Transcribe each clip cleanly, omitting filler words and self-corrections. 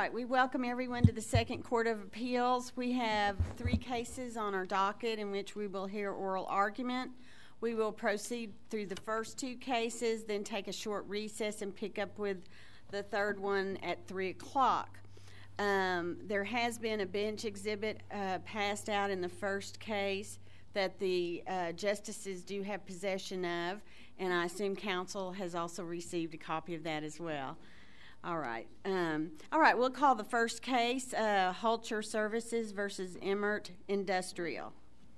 right, we welcome everyone to the Second Court of Appeals. We have 3 cases on our docket in which we will hear oral argument. We will proceed through the first 2 cases, then take a short recess and pick up with the third one at 3 o'clock. There has been a bench exhibit passed out in the first case that the justices do have possession of, and I assume counsel has also received a copy of that as well. All right, we'll call the first case, Hulcher Services versus Emmert Industrial.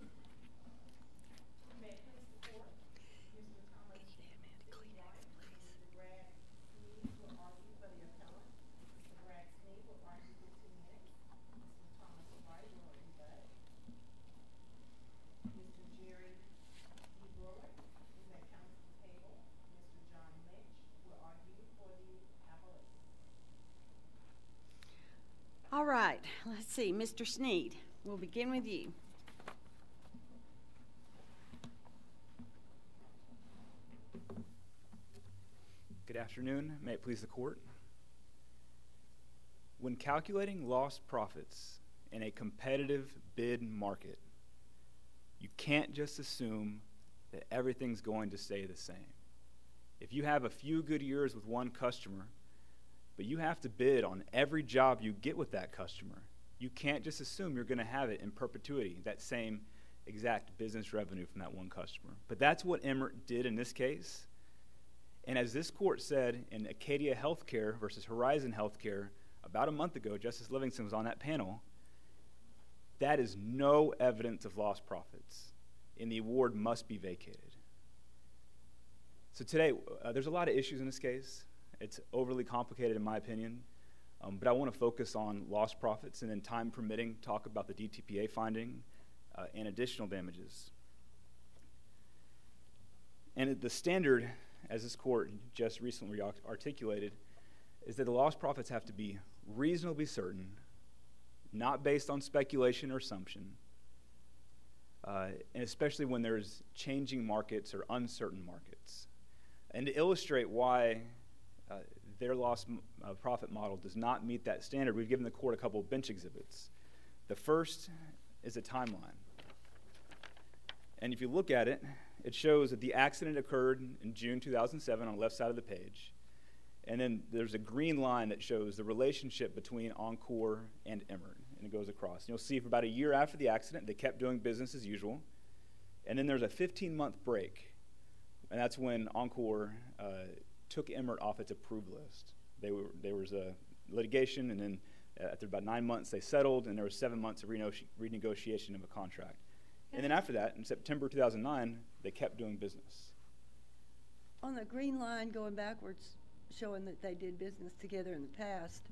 All right, let's see, Mr. Sneed, we'll begin with you. Good afternoon. May it please the court. When calculating lost profits in a competitive bid market, you can't just assume that everything's going to stay the same. If you have a few good years with one customer, but you have to bid on every job you get with that customer, you can't just assume you're going to have it in perpetuity, that same exact business revenue from that one customer. But that's what Emmert did in this case. And as this court said in Acadia Healthcare versus Horizon Healthcare about a month ago, Justice Livingston was on that panel, that is no evidence of lost profits, and the award must be vacated. So today, there's a lot of issues in this case. It's overly complicated in my opinion, but I want to focus on lost profits and then, time permitting, talk about the DTPA finding and additional damages. And the standard, as this court just recently articulated, is that the lost profits have to be reasonably certain, not based on speculation or assumption, and especially when there's changing markets or uncertain markets. And to illustrate why their lost profit model does not meet that standard, we've given the court a couple of bench exhibits. The first is a timeline. And if you look at it, it shows that the accident occurred in June 2007 on the left side of the page. And then there's a green line that shows the relationship between Encore and Emmert, and it goes across. And you'll see for about a year after the accident, they kept doing business as usual. And then there's a 15-month break, and that's when Encore took Emmert off its approved list. There was a litigation, and then after about 9 months, they settled, and there was 7 months of renegotiation of a contract. And then after that, in September 2009, they kept doing business. On the green line going backwards, showing that they did business together in the past,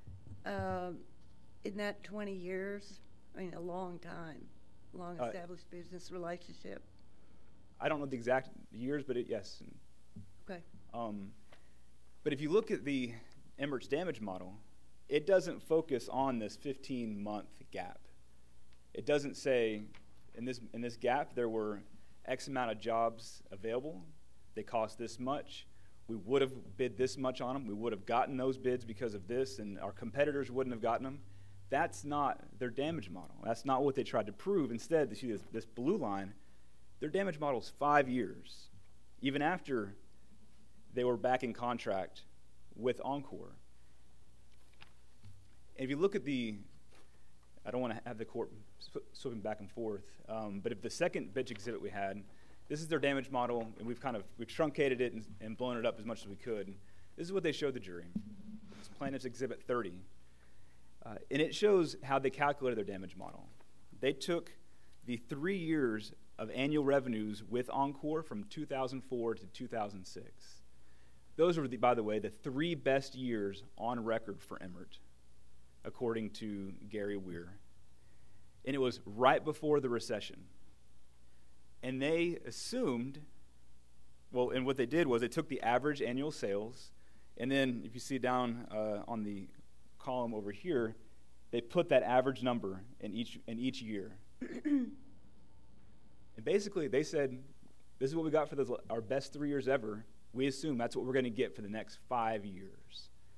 in that 20 years, I mean, a long time, long established business relationship. I don't know the exact years, but yes. Okay. But if you look at the Emmert's damage model, it doesn't focus on this 15-month gap. It doesn't say, in this gap, there were X amount of jobs available. They cost this much. We would have bid this much on them. We would have gotten those bids because of this, and our competitors wouldn't have gotten them. That's not their damage model. That's not what they tried to prove. Instead, you see this blue line, their damage model is 5 years, even after they were back in contract with Encore. And if you look at I don't want to have the court swipping back and forth, but if the second bench exhibit we had, this is their damage model, and we've truncated it and blown it up as much as we could. This is what they showed the jury. It's Plaintiff's Exhibit 30. And it shows how they calculated their damage model. They took the 3 years of annual revenues with Encore from 2004 to 2006. Those were, by the way, the 3 best years on record for Emmert, according to Gary Weir. And it was right before the recession. And they assumed, and what they did was they took the average annual sales, and then if you see down on the column over here, they put that average number in each year. And basically they said, this is what we got for our best 3 years ever. We assume that's what we're going to get for the next 5 years.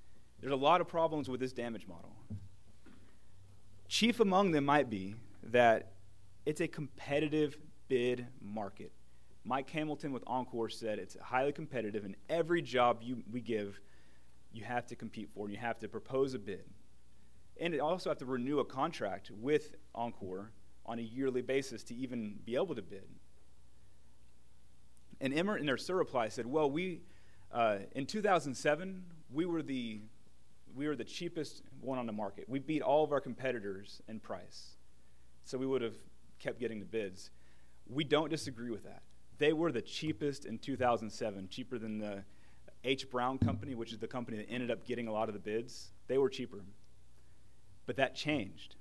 There's a lot of problems with this damage model. Chief among them might be that it's a competitive bid market. Mike Hamilton with Encore said it's highly competitive, and every job we give, you have to compete for, and you have to propose a bid. And you also have to renew a contract with Encore on a yearly basis to even be able to bid. And Emmert in their surreply said, well, in 2007, we were the cheapest one on the market. We beat all of our competitors in price. So we would have kept getting the bids. We don't disagree with that. They were the cheapest in 2007, cheaper than the H. Brown Company, which is the company that ended up getting a lot of the bids. They were cheaper. But that changed.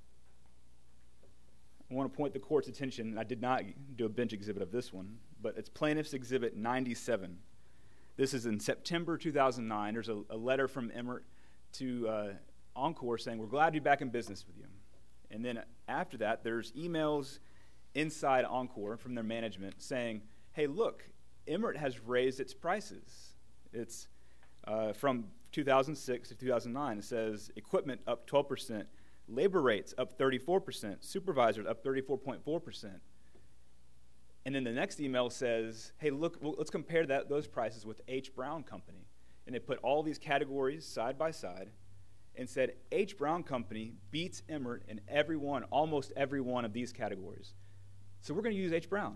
I want to point the court's attention, and I did not do a bench exhibit of this one, but it's Plaintiff's Exhibit 97. This is in September 2009. There's a letter from Emmert to Encore saying, we're glad to be back in business with you. And then after that, there's emails inside Encore from their management saying, hey, look, Emmert has raised its prices. It's from 2006 to 2009. It says equipment up 12%, labor rates up 34%, supervisors up 34.4%. And then the next email says, hey, look, let's compare those prices with H. Brown Company. And they put all these categories side by side and said H. Brown Company beats Emmert in almost every one of these categories. So we're going to use H. Brown.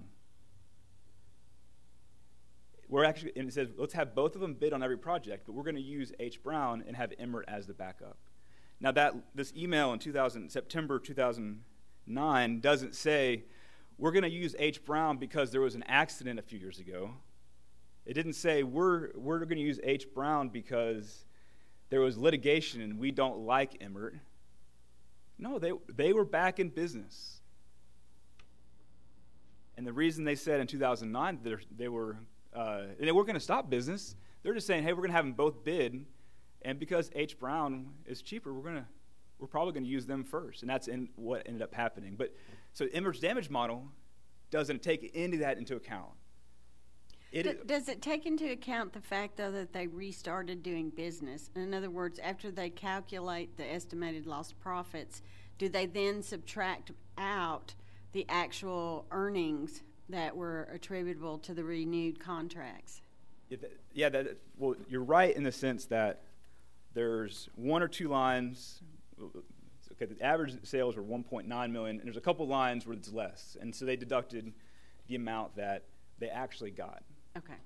And it says, let's have both of them bid on every project, but we're going to use H. Brown and have Emmert as the backup. Now, this email in September 2009 doesn't say, we're going to use H. Brown because there was an accident a few years ago. It didn't say, we're going to use H. Brown because there was litigation and we don't like Emmert. No, they were back in business. And the reason they said in 2009 they weren't going to stop business, they're just saying, hey, we're going to have them both bid, and because H. Brown is cheaper, we're probably going to use them first, and that's what ended up happening. But so Emmert's damage model doesn't take any of that into account. Does it take into account the fact, though, that they restarted doing business? In other words, after they calculate the estimated lost profits, do they then subtract out the actual earnings that were attributable to the renewed contracts? Well, you're right in the sense that there's one or two lines. Okay, the average sales were 1.9 million, and there's a couple lines where it's less, and so they deducted the amount that they actually got. Okay.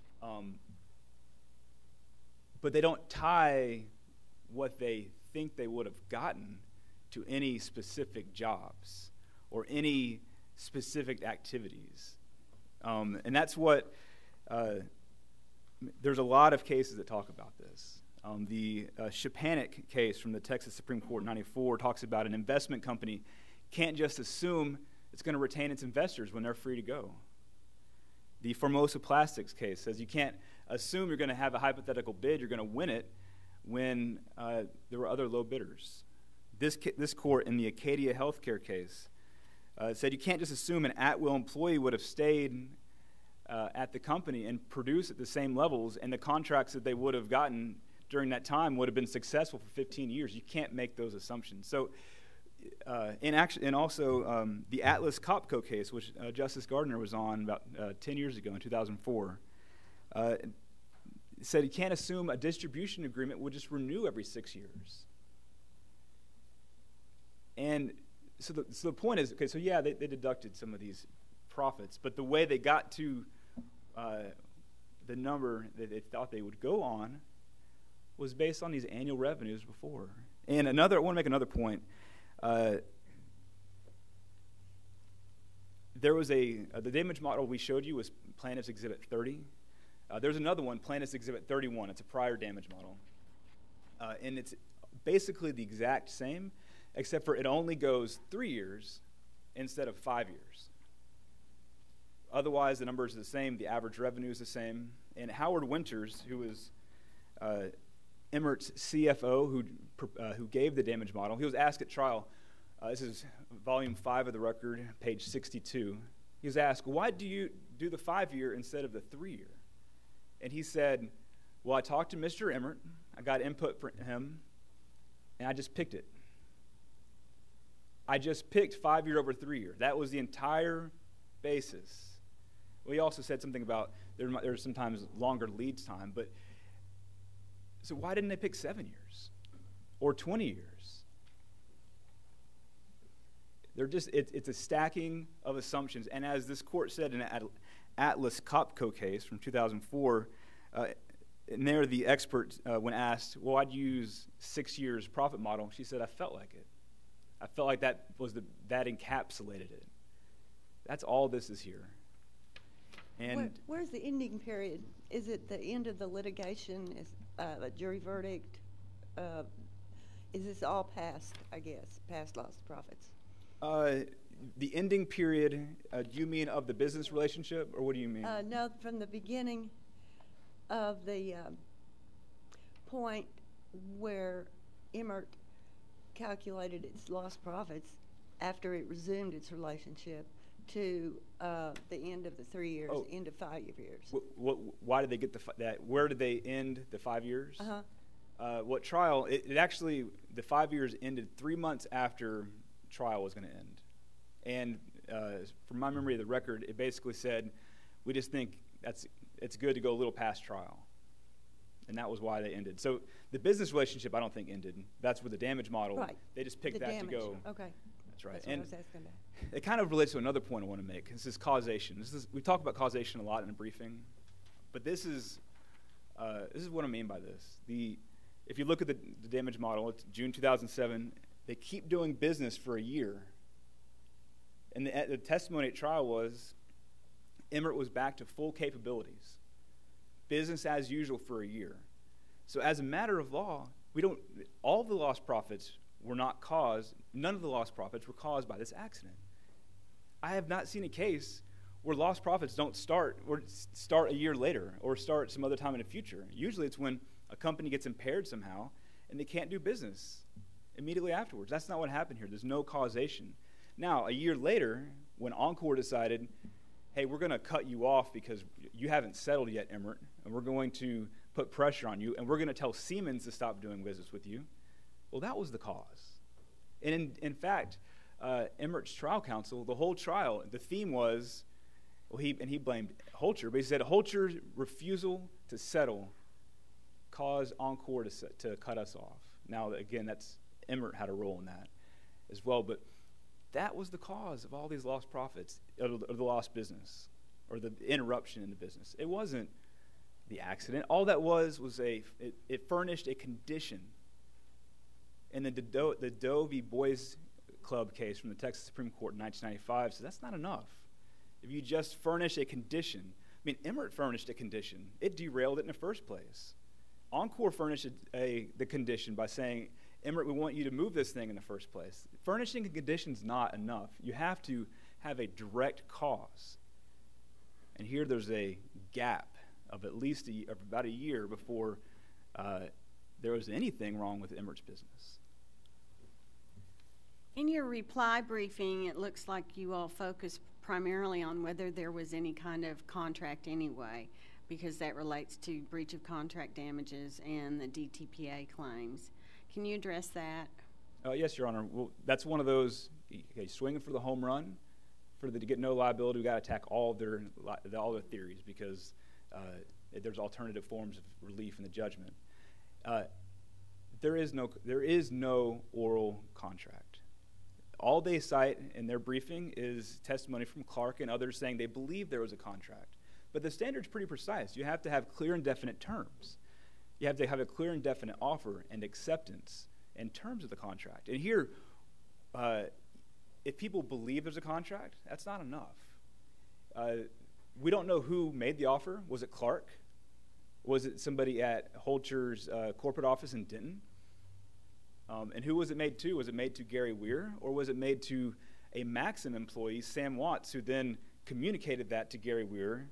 But they don't tie what they think they would have gotten to any specific jobs or any specific activities. And that's what, there's a lot of cases that talk about this. The Shepanik case from the Texas Supreme Court in 94 talks about an investment company can't just assume it's going to retain its investors when they're free to go. The Formosa Plastics case says you can't assume you're going to have a hypothetical bid, you're going to win it when there were other low bidders. This court in the Acadia Healthcare case said you can't just assume an at-will employee would have stayed at the company and produced at the same levels, and the contracts that they would have gotten during that time would have been successful for 15 years. You can't make those assumptions. So, and also the Atlas Copco case, which Justice Gardner was on about 10 years ago in 2004, said you can't assume a distribution agreement will just renew every 6 years. And so the point is, okay, so yeah, they deducted some of these profits, but the way they got to the number that they thought they would go on was based on these annual revenues before. And I want to make another point. There was the damage model we showed you was Plaintiff's Exhibit 30. There's another one, Plaintiff's Exhibit 31. It's a prior damage model. And it's basically the exact same, except for it only goes 3 years instead of 5 years. Otherwise, the numbers are the same. The average revenue is the same. And Howard Winters, who was Emmert's CFO, who gave the damage model, he was asked at trial, this is volume 5 of the record, page 62. He was asked, why do you do the 5-year instead of the 3-year? And he said, Well, I talked to Mr. Emmert. I got input from him, and I just picked it. I just picked 5-year over 3-year. That was the entire basis. We also said something about there's sometimes longer lead time, but so why didn't they pick 7 years or 20 years? They're just it's a stacking of assumptions, and as this court said in an Atlas Copco case from 2004, and there the expert, when asked, well, I'd use 6 years profit model, she said, I felt like it. I felt like that encapsulated it. That's all this is here. And where's the ending period? Is it the end of the litigation? Is a jury verdict? Is this all past, I guess, past lost profits? The ending period, do you mean of the business relationship, or what do you mean? No, from the beginning of the point where Emmert calculated its lost profits after it resumed its relationship to the end of the 3 years, end of 5 years. Why did they get that? Where did they end the 5 years? What trial? It actually, the 5 years ended 3 months after trial was going to end. And from my memory of the record, it basically said, we just think it's good to go a little past trial. And that was why they ended. So the business relationship, I don't think ended. That's where the damage model, right. They just picked the that damage. to go. Okay. That's right. That's what I was asking about. It kind of relates to another point I want to make. This is causation. We talk about causation a lot in a briefing, but this is what I mean by this. If you look at the damage model, it's June 2007. They keep doing business for a year. And the testimony at trial was Emmert was back to full capabilities. Business as usual for a year. So as a matter of law, all of the lost profits were not caused, none of the lost profits were caused by this accident. I have not seen a case where lost profits don't start a year later or start some other time in the future. Usually it's when a company gets impaired somehow and they can't do business immediately afterwards. That's not what happened here. There's no causation. Now, a year later, when Encore decided, hey, we're going to cut you off because you haven't settled yet, Emmert, and we're going to put pressure on you, and we're going to tell Siemens to stop doing business with you, well, that was the cause. And in fact, Emmert's trial counsel, the whole trial, the theme was, he blamed Holcher, but he said Holcher's refusal to settle caused Encore to cut us off. Now, again, Emmert had a role in that as well, but that was the cause of all these lost profits, or the lost business, or the interruption in the business. It wasn't the accident. All that was it furnished a condition. And the Doe v. Boys Club case from the Texas Supreme Court in 1995 says that's not enough. If you just furnish a condition, I mean, Emmert furnished a condition. It derailed it in the first place. Encore furnished the condition by saying, Emmert, we want you to move this thing in the first place. Furnishing a condition is not enough. You have to have a direct cause. And here there's a gap of at least about a year before there was anything wrong with Emmert's business. In your reply briefing, it looks like you all focused primarily on whether there was any kind of contract anyway, because that relates to breach of contract damages and the DTPA claims. Can you address that? Yes, Your Honor. Well, that's one of those, swinging for the home run. To get no liability, we've got to attack all their theories because there's alternative forms of relief in the judgment. There is no oral contract. All they cite in their briefing is testimony from Clark and others saying they believe there was a contract. But the standard's pretty precise. You have to have clear and definite terms. You have to have a clear and definite offer and acceptance in terms of the contract. And here, if people believe there's a contract, that's not enough. We don't know who made the offer. Was it Clark? Was it somebody at Holcher's corporate office in Denton? And who was it made to? Was it made to Gary Weir? Or was it made to a Maxim employee, Sam Watts, who then communicated that to Gary Weir?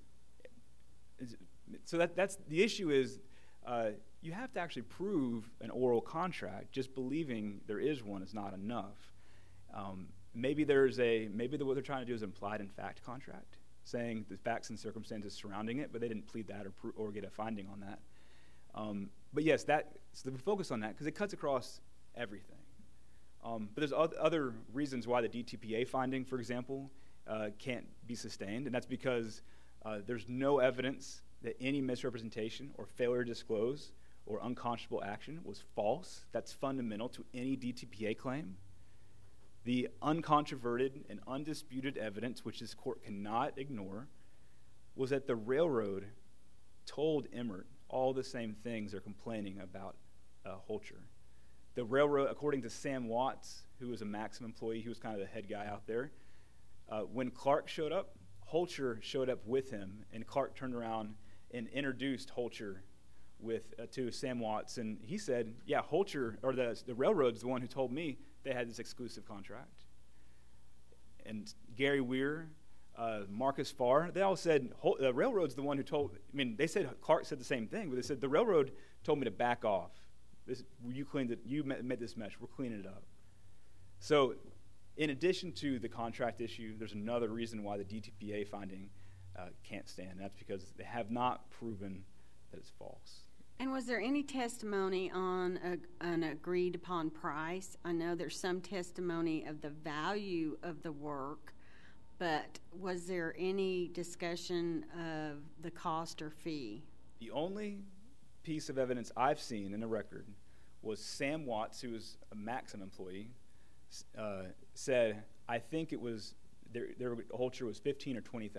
So that's the issue is you have to actually prove an oral contract. Just believing there is one is not enough. Maybe what they're trying to do is implied in fact contract, saying the facts and circumstances surrounding it, but they didn't plead that or get a finding on that. But yes, so we focus on that because it cuts across everything. But there's other reasons why the DTPA finding, for example, can't be sustained, and that's because there's no evidence that any misrepresentation or failure to disclose or unconscionable action was false. That's fundamental to any DTPA claim. The uncontroverted and undisputed evidence, which this court cannot ignore, was that the railroad told Emmert all the same things they're complaining about Holcher. The railroad, according to Sam Watts, who was a Maxim employee, he was kind of the head guy out there, when Clark showed up, Holcher showed up with him, and Clark turned around and introduced Holcher to Sam Watts, and he said, yeah, Holcher, or the railroad's the one who told me they had this exclusive contract. And Gary Weir, Marcus Farr, they all said, the railroad's the one who told, they said Clark said the same thing, but they said, the railroad told me to back off. You made this mess, we're cleaning it up. So in addition to the contract issue, there's another reason why the DTPA finding can't stand, and that's because they have not proven that it's false. And was there any testimony on an agreed upon price? I know there's some testimony of the value of the work, but was there any discussion of the cost or fee? The only piece of evidence I've seen in the record was Sam Watts, who was a Maxim employee, said, I think it was, Holcher was $15,000 or $20,000.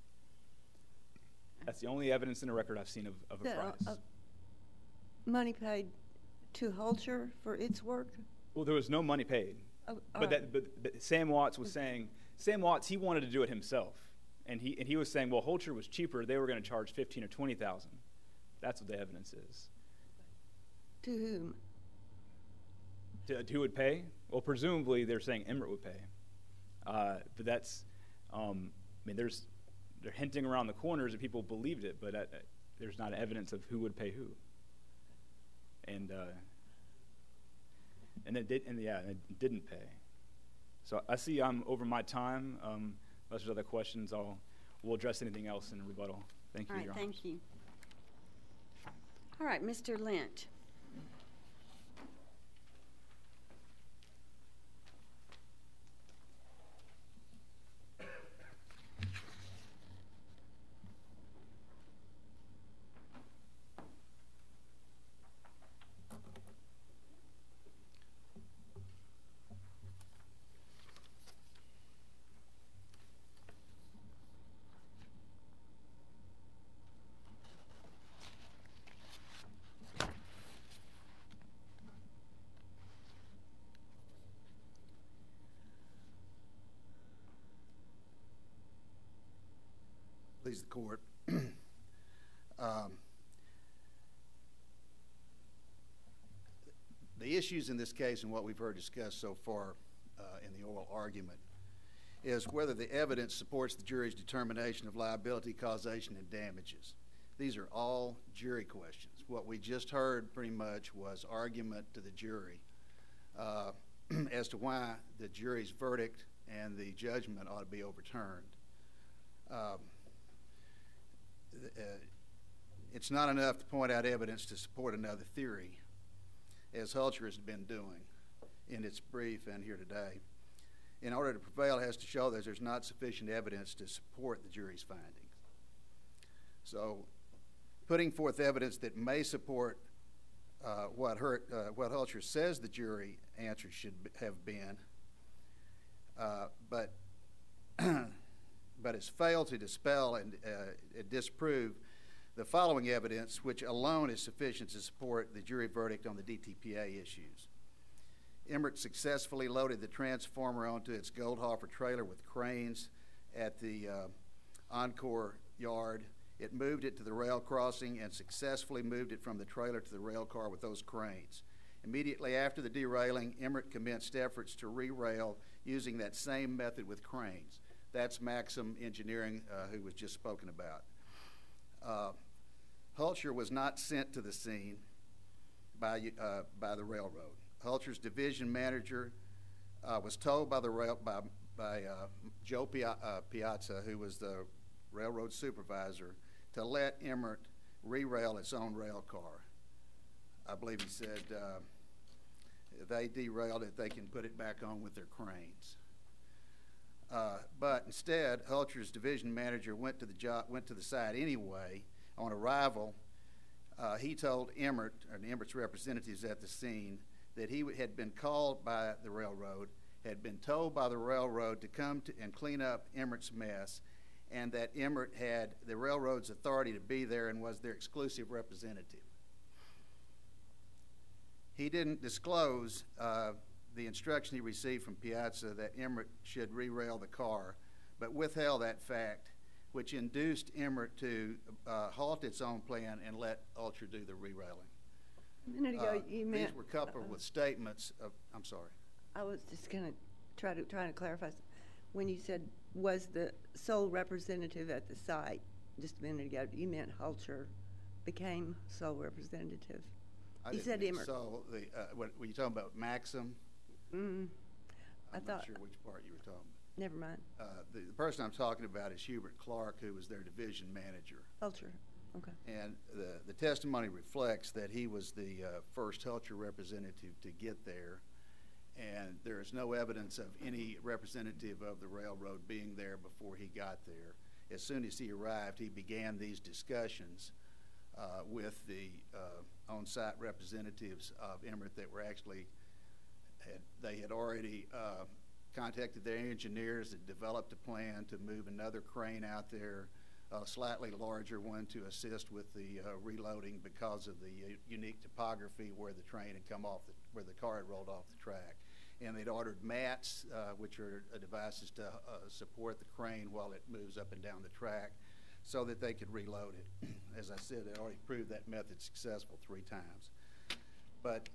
That's the only evidence in the record I've seen of a price. Money paid to Holcher for its work? Well, there was no money paid. But Sam Watts was saying, he wanted to do it himself. And he was saying, well, Holcher was cheaper. They were going to charge $15,000 or $20,000. That's what the evidence is. To whom? Who would pay? Well, presumably they're saying Emmert would pay. But that's, they're hinting around the corners that people believed it, but there's not evidence of who would pay who. And it didn't pay. So I see I'm over my time. Unless there's other questions, we'll address anything else in rebuttal. Thank you, Your Honor. Thank you. All right, Mr. Lynch. Please, the court. The issues in this case and what we've heard discussed so far in the oral argument is whether the evidence supports the jury's determination of liability, causation, and damages. These are all jury questions. What we just heard pretty much was argument to the jury as to why the jury's verdict and the judgment ought to be overturned. It's not enough to point out evidence to support another theory, as Holcher has been doing in its brief and here today. In order to prevail, it has to show that there's not sufficient evidence to support the jury's findings. So, putting forth evidence that may support what Holcher says the jury answer should have been, but has failed to dispel and disprove the following evidence, which alone is sufficient to support the jury verdict on the DTPA issues. Emmert successfully loaded the transformer onto its Goldhofer trailer with cranes at the Encore yard. It moved it to the rail crossing and successfully moved it from the trailer to the rail car with those cranes. Immediately after the derailing, Emmert commenced efforts to re-rail using that same method with cranes. That's Maxim Engineering, who was just spoken about. Holcher was not sent to the scene by the railroad. Holcher's division manager was told by Joe Piazza, who was the railroad supervisor, to let Emmert re-rail its own rail car. I believe he said, if they derailed it, they can put it back on with their cranes. But instead, Hulcher's division manager went to the site anyway. On arrival, he told Emmert, or Emmert's representatives at the scene, that he had been called by the railroad, had been told by the railroad to come and clean up Emmert's mess, and that Emmert had the railroad's authority to be there and was their exclusive representative. He didn't disclose the instruction he received from Piazza that Emmert should re-rail the car, but withheld that fact, which induced Emmert to halt its own plan and let Hulcher do the re-railing. A minute ago, you meant... These were coupled with statements of, I'm sorry. I was just going to try to clarify. When you said was the sole representative at the site just a minute ago, you meant Hulcher became sole representative. You said Emmert. So, what were you talking about, Maxim? I'm not sure which part you were talking about. Never mind. The person I'm talking about is Hubert Clark, who was their division manager. Hulcher, okay. And the testimony reflects that he was the first Hulcher representative to get there, and there is no evidence of any representative of the railroad being there before he got there. As soon as he arrived, he began these discussions with the on-site representatives of Emmert that were actually, they had already contacted their engineers and developed a plan to move another crane out there, a slightly larger one to assist with the reloading because of the unique topography where the train had come off, where the car had rolled off the track. And they'd ordered mats, which are devices to support the crane while it moves up and down the track, so that they could reload it. As I said, they already proved that method successful 3 times. But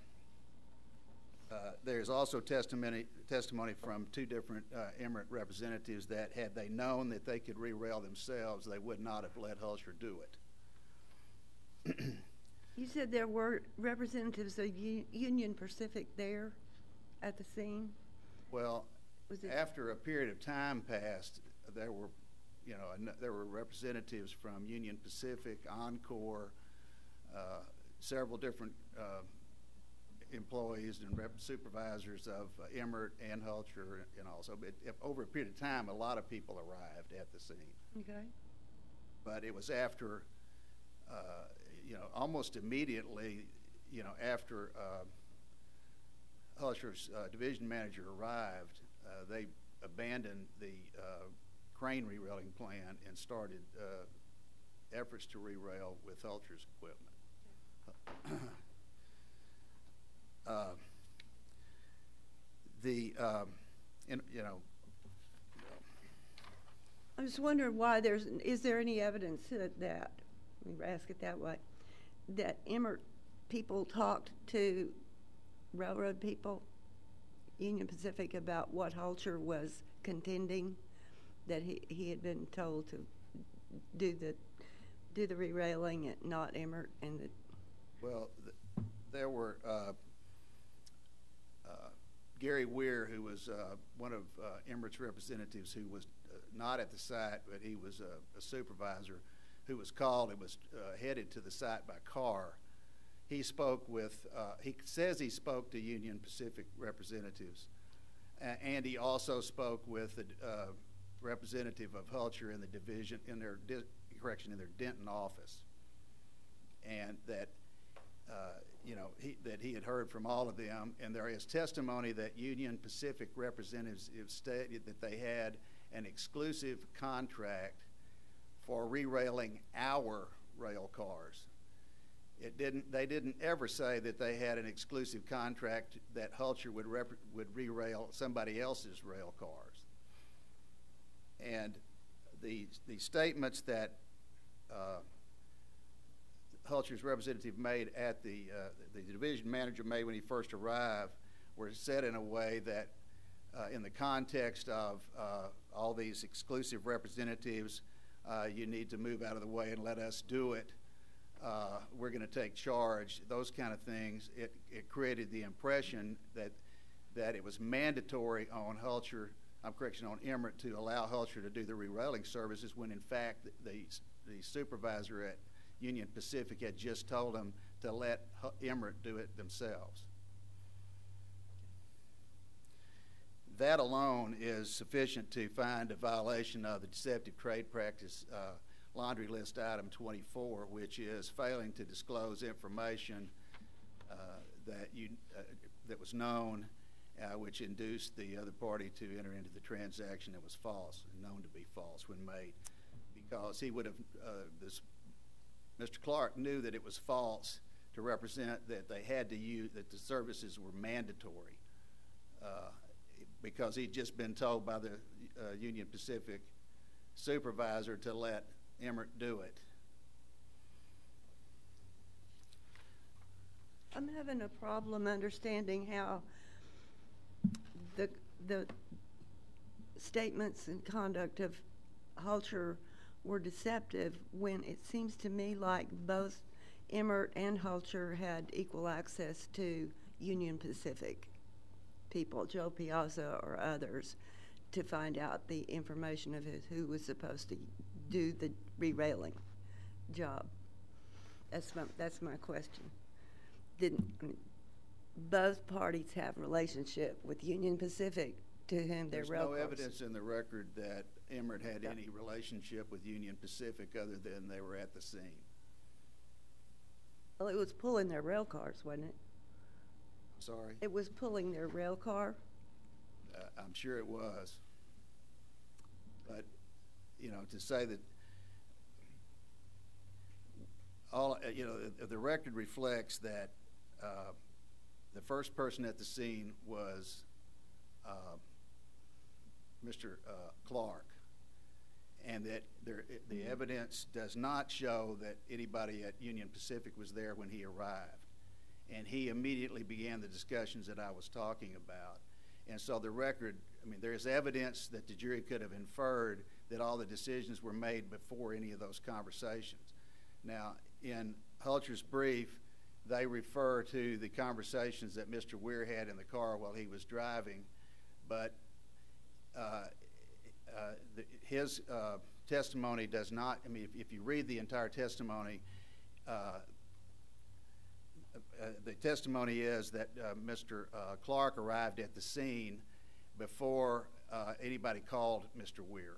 there's also testimony from 2 different Emmert representatives that had they known that they could re-rail themselves, they would not have let Hulcher do it. You said there were representatives of Union Pacific there at the scene? Well, after a period of time passed, there were, there were representatives from Union Pacific, Encore, several different employees and supervisors of Emmert and Hulcher, and also. But over a period of time, a lot of people arrived at the scene. Okay. But it was after, almost immediately, after Hulcher's division manager arrived, they abandoned the crane re-railing plan and started efforts to re-rail with Hulcher's equipment. I'm just wondering why is there any evidence that, let me ask it that way, that Emmert people talked to railroad people, Union Pacific, about what Hulcher was contending, that he had been told to do the re-railing at not Emmert, and that. Well, there were Gary Weir, who was one of Emmert's representatives, who was not at the site, but he was a supervisor, who was called and was headed to the site by car. He spoke with, he says he spoke to Union Pacific representatives, and he also spoke with the representative of Hulcher in the division, in their Denton office, and that that he had heard from all of them. And there is testimony that Union Pacific representatives stated that they had an exclusive contract for re-railing our rail cars. They didn't ever say that they had an exclusive contract that Hulcher would re-rail somebody else's rail cars. And the statements that Hulcher's representative made at the division manager made when he first arrived were said in a way that, in the context of all these exclusive representatives, you need to move out of the way and let us do it. We're going to take charge. Those kind of things. It created the impression that it was mandatory on Hulcher, on Emmert, to allow Hulcher to do the re-railing services, when in fact the supervisor at Union Pacific had just told him to let Emirates do it themselves. That alone is sufficient to find a violation of the Deceptive Trade Practice Laundry List Item 24, which is failing to disclose information that was known, which induced the other party to enter into the transaction that was false and known to be false when made, because he would have, Mr. Clark knew that it was false to represent that they had to use, that the services were mandatory, because he'd just been told by the Union Pacific supervisor to let Emirates do it. I'm having a problem understanding how the statements and conduct of Hulcher were deceptive when it seems to me like both Emirates and Hulcher had equal access to Union Pacific people, Joe Piazza or others, to find out the information of who was supposed to do the re-railing job. That's my question. Both parties have relationship with Union Pacific, to whom their rail cars. There's no evidence in the record that Emirates had any relationship with Union Pacific other than they were at the scene. Well, it was pulling their rail cars, wasn't it? Sorry? It was pulling their rail car? I'm sure it was. But, you know, to say that the record reflects that the first person at the scene was Mr. Clark, and that the evidence does not show that anybody at Union Pacific was there when he arrived. And he immediately began the discussions that I was talking about. And so the record, I mean, there's evidence that the jury could have inferred that all the decisions were made before any of those conversations. Now, in Hulcher's brief, they refer to the conversations that Mr. Weir had in the car while he was driving, but his testimony does not, I mean, if you read the entire testimony, the testimony is that Mr. Clark arrived at the scene before anybody called Mr. Weir.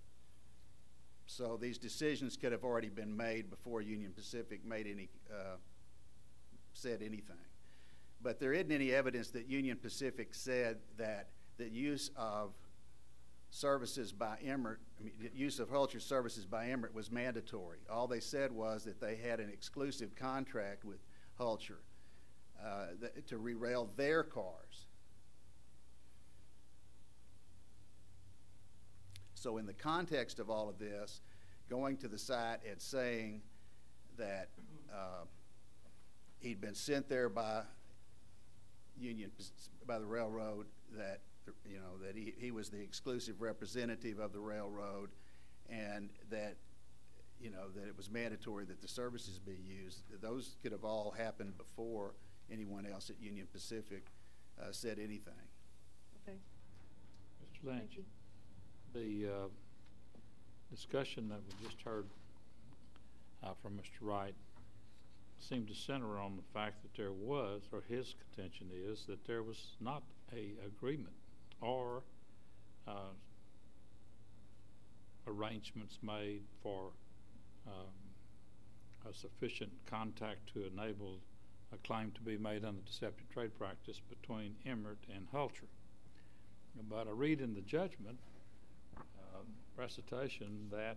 So these decisions could have already been made before Union Pacific made any, said anything. But there isn't any evidence that Union Pacific said that the use of services by Emirates, I mean, the use of Hulcher's services by Emirates was mandatory. All they said was that they had an exclusive contract with Hulcher to re-rail their cars. So in the context of all of this, going to the site and saying that he'd been sent there by the railroad, that that he was the exclusive representative of the railroad, and that that it was mandatory that the services be used, those could have all happened before anyone else at Union Pacific said anything. Okay. Mr. Lynch, the discussion that we just heard from Mr. Wright seemed to center on the fact that there was, or his contention is, that there was not a agreement or arrangements made for a sufficient contact to enable a claim to be made under deceptive trade practice between Emirates and Hulcher. But I read in the judgment recitation that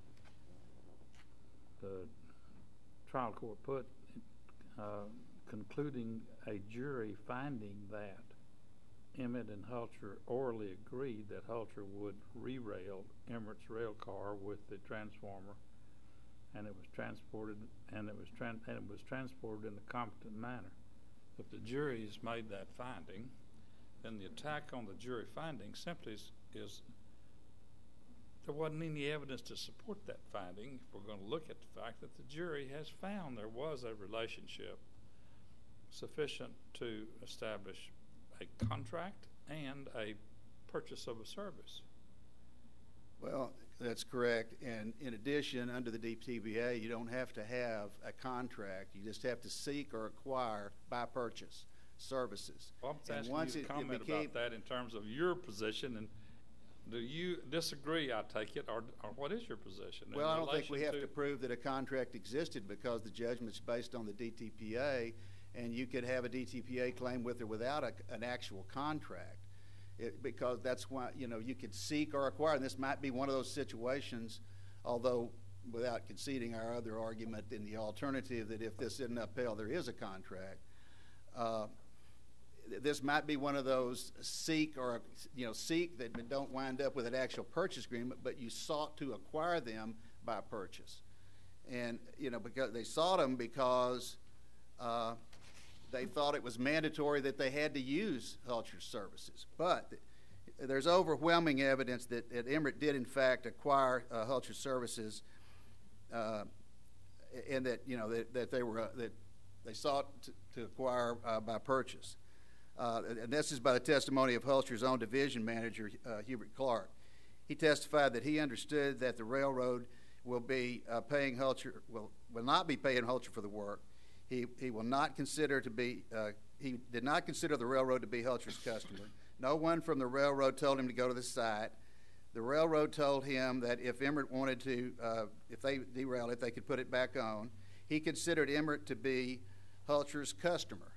the trial court put concluding a jury finding that Emirates and Hulcher orally agreed that Hulcher would re-rail Emirates' rail car with the transformer, and it was transported, and it was transported in a competent manner. If the jury has made that finding, then the attack on the jury finding simply is there wasn't any evidence to support that finding. If we're going to look at the fact that the jury has found there was a relationship sufficient to establish a contract and a purchase of a service. Well, That's correct. And in addition, under the DTBA, you don't have to have a contract. You just have to seek or acquire by purchase services. Well, I'm And asking once you to it comment became- about that in terms of your position, and do you disagree, I take it, or what is your position? in Well, I don't think we relation have to prove that a contract existed because the judgment's based on the DTPA, and you could have a DTPA claim with or without an actual contract. Because that's why, you could seek or acquire, and this might be one of those situations, although without conceding our other argument in the alternative that if this isn't upheld, there is a contract. This might be one of those seek that don't wind up with an actual purchase agreement, but you sought to acquire them by purchase. And, because they sought them because they thought it was mandatory that they had to use Hulcher's services. But there's overwhelming evidence that Emirates did, in fact, acquire Hulcher's services, and that, that they sought to acquire by purchase. And this is by the testimony of Hulcher's own division manager, Hubert Clark. He testified that he understood that the railroad will be paying Hulcher, will not be paying Hulcher for the work. He will not consider to be, he did not consider the railroad to be Hulcher's customer. No one from the railroad told him to go to the site. The railroad told him that if Emirates wanted to, if they derailed it, they could put it back on. He considered Emirates to be Hulcher's customer.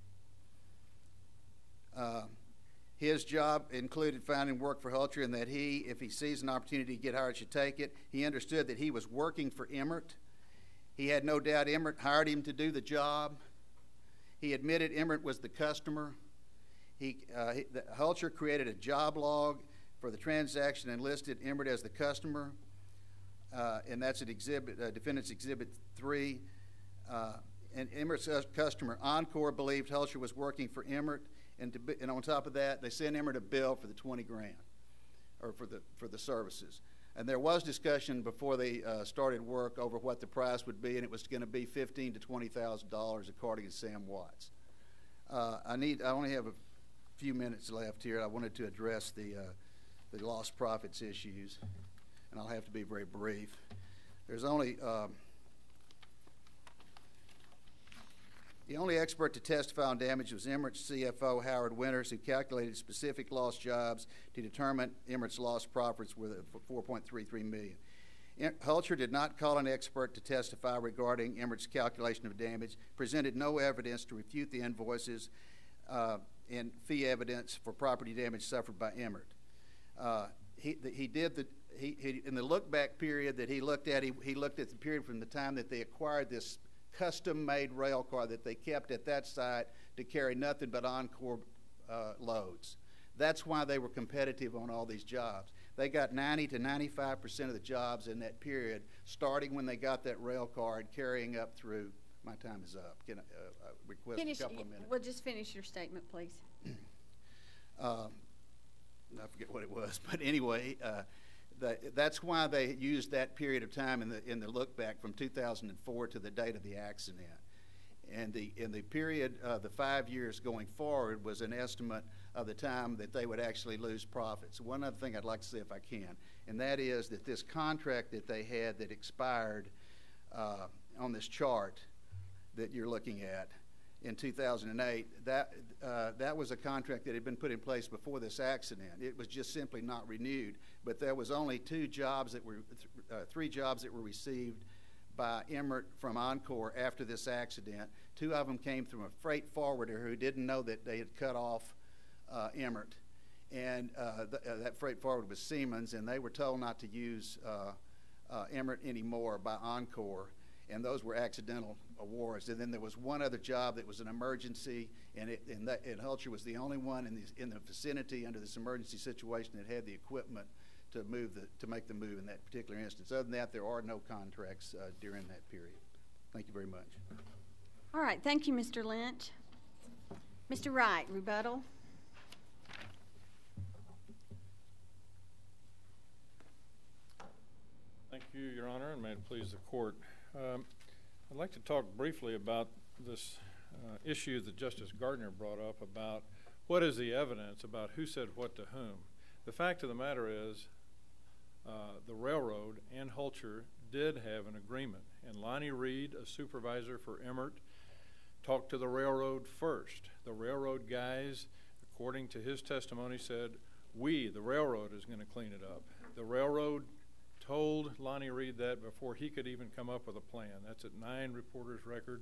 His job included finding work for Hulcher, and that he, if he sees an opportunity to get hired, should take it. He understood that he was working for Emirates. He had no doubt Emirates hired him to do the job. He admitted Emirates was the customer. Hulcher created a job log for the transaction and listed Emirates as the customer, and that's at Defendant's Exhibit 3. And Emirates' customer, Encore, believed Hulcher was working for Emirates, and on top of that, they sent Emirates a bill for the $20,000, or for the services. And there was discussion before they started work over what the price would be, and it was going to be $15,000 to $20,000 according to Sam Watts. I only have a few minutes left here. I wanted to address the lost profits issues, and I'll have to be very brief. There's only the only expert to testify on damage was Emirates CFO Howard Winters, who calculated specific lost jobs to determine Emirates' lost profits were $4.33 million. Hulcher did not call an expert to testify regarding Emirates' calculation of damage, presented no evidence to refute the invoices and fee evidence for property damage suffered by Emirates. In the look-back period that he looked at the period from the time that they acquired this custom-made rail car that they kept at that site to carry nothing but Encore loads. That's why they were competitive on all these jobs. They got 90 to 95% of the jobs in that period, starting when they got that rail car and carrying up through. My time is up. Can I request a couple of minutes? Well, just finish your statement, please. I forget what it was, but anyway, that's why they used that period of time in the look back from 2004 to the date of the accident. And the period, the 5 years going forward, was an estimate of the time that they would actually lose profits. One other thing I'd like to say, if I can, and that is that this contract that they had that expired on this chart that you're looking at in 2008, that was a contract that had been put in place before this accident. It was just simply not renewed. But there was only three jobs that were received by Emirates from Encore after this accident. Two of them came from a freight forwarder who didn't know that they had cut off Emirates. And that freight forwarder was Siemens, and they were told not to use Emirates anymore by Encore. And those were accidental awards. And then there was one other job that was an emergency, and Hulcher was the only one in the vicinity under this emergency situation that had the equipment to make the move in that particular instance. Other than that, there are no contracts during that period. Thank you very much. All right, thank you, Mr. Lynch. Mr. Wright, rebuttal. Thank you, Your Honor, and may it please the Court. I'd like to talk briefly about this issue that Justice Gardner brought up about what is the evidence about who said what to whom. The fact of the matter is the railroad and Hulcher did have an agreement. And Lonnie Reed, a supervisor for Emmert, talked to the railroad first. The railroad guys, according to his testimony, said, the railroad, is going to clean it up. The railroad told Lonnie Reed that before he could even come up with a plan. That's at 9 Reporters Record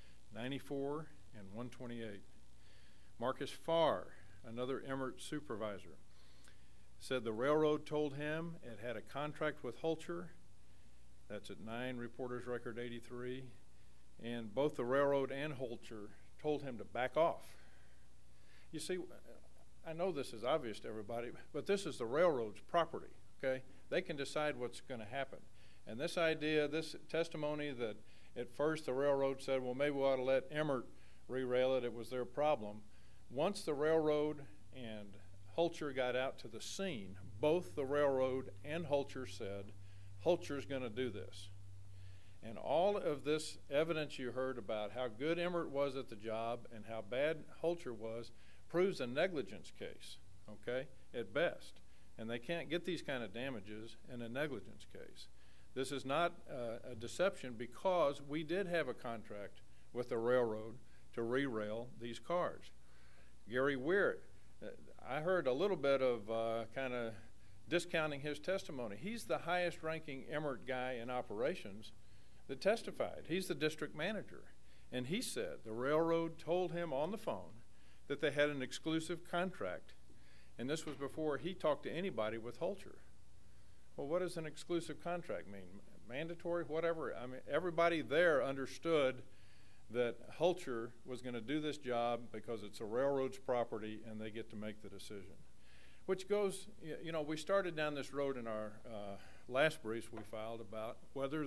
94 and 128. Marcus Farr, another Emmert supervisor, said the railroad told him it had a contract with Hulcher. That's at 9 Reporters Record 83. And both the railroad and Hulcher told him to back off. You see, I know this is obvious to everybody, but this is the railroad's property, okay? They can decide what's going to happen. And this idea, this testimony that at first the railroad said, well, maybe we ought to let Emmert re-rail it, it was their problem. Once the railroad and Hulcher got out to the scene, both the railroad and Hulcher said, Hulcher's going to do this. And all of this evidence you heard about how good Emmert was at the job and how bad Hulcher was proves a negligence case, okay, at best. And they can't get these kind of damages in a negligence case. This is not a deception because we did have a contract with the railroad to re-rail these cars. Gary Weir, I heard a little bit of kind of discounting his testimony. He's the highest ranking Emmert guy in operations that testified. He's the district manager. And he said the railroad told him on the phone that they had an exclusive contract. And this was before he talked to anybody with Hulcher. Well, what does an exclusive contract mean? Mandatory, whatever. I mean, everybody there understood that Hulcher was going to do this job because it's a railroad's property and they get to make the decision. Which goes, you know, we started down this road in our last briefs we filed about whether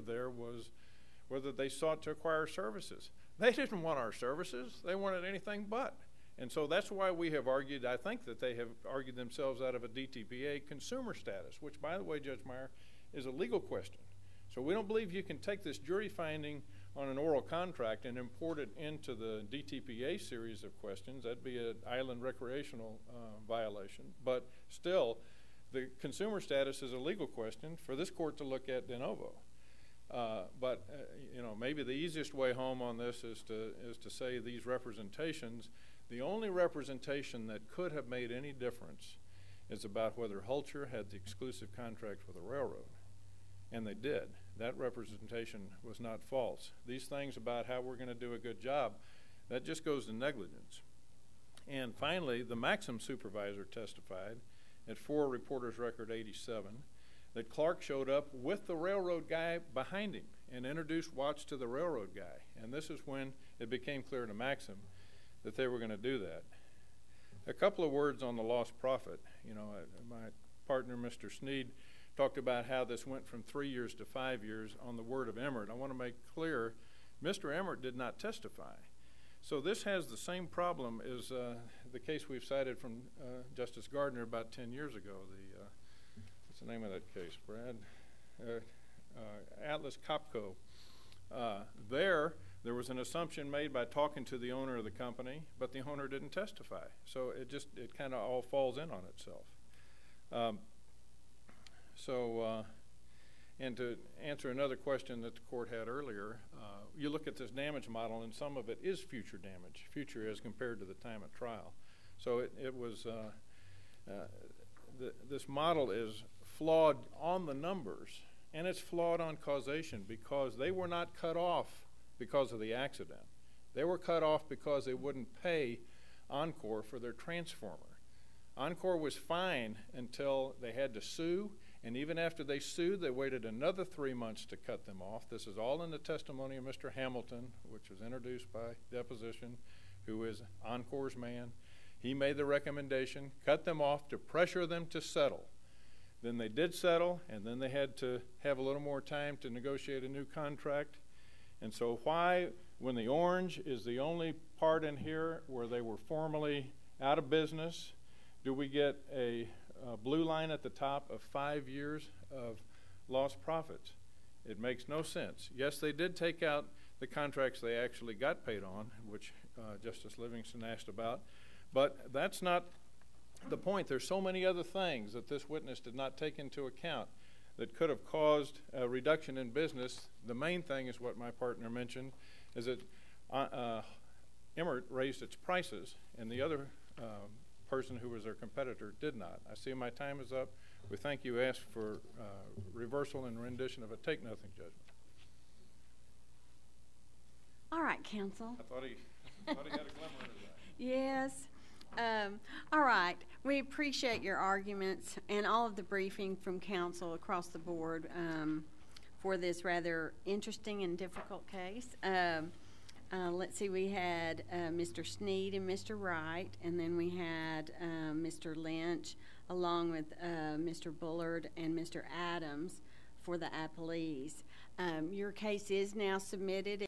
they sought to acquire services. They didn't want our services. They wanted anything but. And so that's why we have argued, I think that they have argued themselves out of a DTPA consumer status, which, by the way, Judge Meyer, is a legal question. So we don't believe you can take this jury finding on an oral contract and import it into the DTPA series of questions. That'd be an island recreational violation. But still, the consumer status is a legal question for this court to look at de novo. You know, maybe the easiest way home on this is to say these representations, the only representation that could have made any difference is about whether Hulcher had the exclusive contract with the railroad. And they did. That representation was not false. These things about how we're going to do a good job, that just goes to negligence. And finally, the Maxim supervisor testified at 4 Reporters Record 87 that Clark showed up with the railroad guy behind him and introduced Watts to the railroad guy. And this is when it became clear to Maxim that they were going to do that. A couple of words on the lost profit. You know, my partner, Mr. Sneed, talked about how this went from 3 years to 5 years on the word of Emmert. I want to make clear, Mr. Emmert did not testify. So this has the same problem as the case we've cited from Justice Gardner about 10 years ago. What's the name of that case, Brad? Atlas Copco. There was an assumption made by talking to the owner of the company, but the owner didn't testify. So it kind of all falls in on itself. And to answer another question that the court had earlier, you look at this damage model, and some of it is future damage, future as compared to the time of trial. So this model is flawed on the numbers, and it's flawed on causation because they were not cut off because of the accident. They were cut off because they wouldn't pay Encore for their transformer. Encore was fine until they had to sue, and even after they sued, they waited another 3 months to cut them off. This is all in the testimony of Mr. Hamilton, which was introduced by deposition, who is Encore's man. He made the recommendation, cut them off to pressure them to settle. Then they did settle, and then they had to have a little more time to negotiate a new contract. And so why, when the orange is the only part in here where they were formally out of business, do we get a blue line at the top of 5 years of lost profits? It makes no sense. Yes, they did take out the contracts they actually got paid on, which Justice Livingston asked about, but that's not the point. There's so many other things that this witness did not take into account. that could have caused a reduction in business. The main thing is what my partner mentioned, is that Emmert raised its prices, and the other person who was their competitor did not. I see my time is up. We thank you. Ask for reversal and rendition of a take-nothing judgment. All right, counsel. I thought he had a glimmer in his eye. Yes. All right. We appreciate your arguments and all of the briefing from counsel across the board for this rather interesting and difficult case. Let's see, we had Mr. Sneed and Mr. Wright, and then we had Mr. Lynch, along with Mr. Bullard and Mr. Adams for the appellees. Your case is now submitted.